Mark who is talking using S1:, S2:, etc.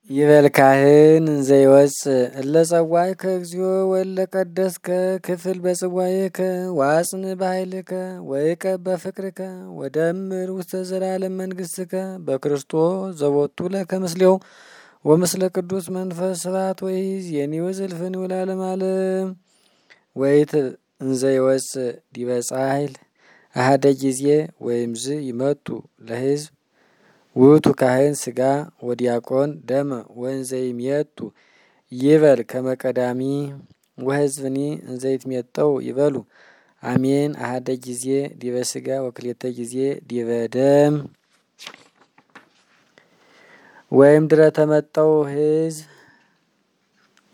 S1: ይበል ካህን ዘይወፅ እለጸዋይ ከእግዚኦ ወለ ቀደስከ ክፍል በጽዋዬከ ዋጽን በኃይልከ ወይቀብ በፍቅርከ ወደምር ውስተ ዘላለም መንግሥትከ በክርስቶስ ዘቦቱ ለከ ምስሌው ወምስለ ቅዱስ መንፈስ ስብሐት ወይእዜኒ ወዘልፈኒ ወለዓለመ ዓለም። ወይት እንዘይወፅ ዲበ ጻሕል አሐደ ጊዜ ወይምዝ ይመቱ ለሕዝብ ውእቱ ካህን ሥጋ ወዲያቆን ደመ ወእንዘይሜቱ ይበል ከመ ቀዳሚ ወሕዝብኒ እንዘይትሜጠው ይበሉ አሜን። አሐደ ጊዜ ዲበ ሥጋ ወክልኤተ ጊዜ ዲበ ደም ወይም ድረ ተመጠው ሕዝብ